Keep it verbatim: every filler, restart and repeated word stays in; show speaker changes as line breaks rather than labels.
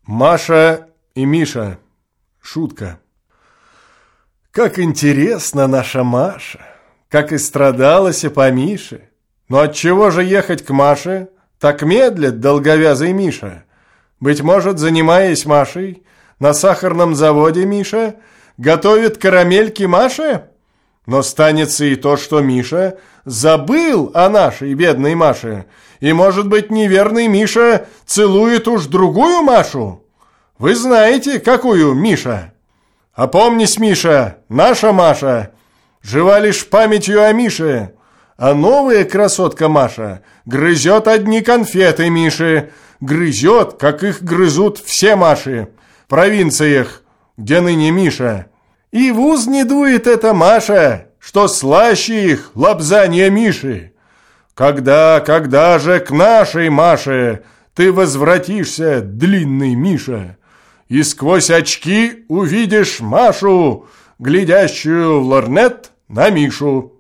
Маша и Миша. Шутка. Как интересно наша Маша, как и страдалась по Мише. Но отчего же ехать к Маше? Так медлит долговязый Миша. Быть может, занимаясь Машей, на сахарном заводе Миша готовит карамельки Маше? Но станется и то, что Миша забыл о нашей бедной Маше, и, может быть, неверный Миша целует уж другую Машу? Вы знаете, какую, Миша? Опомнись, Миша, наша Маша жива лишь памятью о Мише, а новая красотка Маша грызет одни конфеты Миши, грызет, как их грызут все Маши в провинциях, где ныне Миша. И в уз не дует эта Маша, что слаще их лобзанье Миши. Когда, когда же к нашей Маше ты возвратишься, длинный Миша, и сквозь очки увидишь Машу, глядящую в лорнет на Мишу?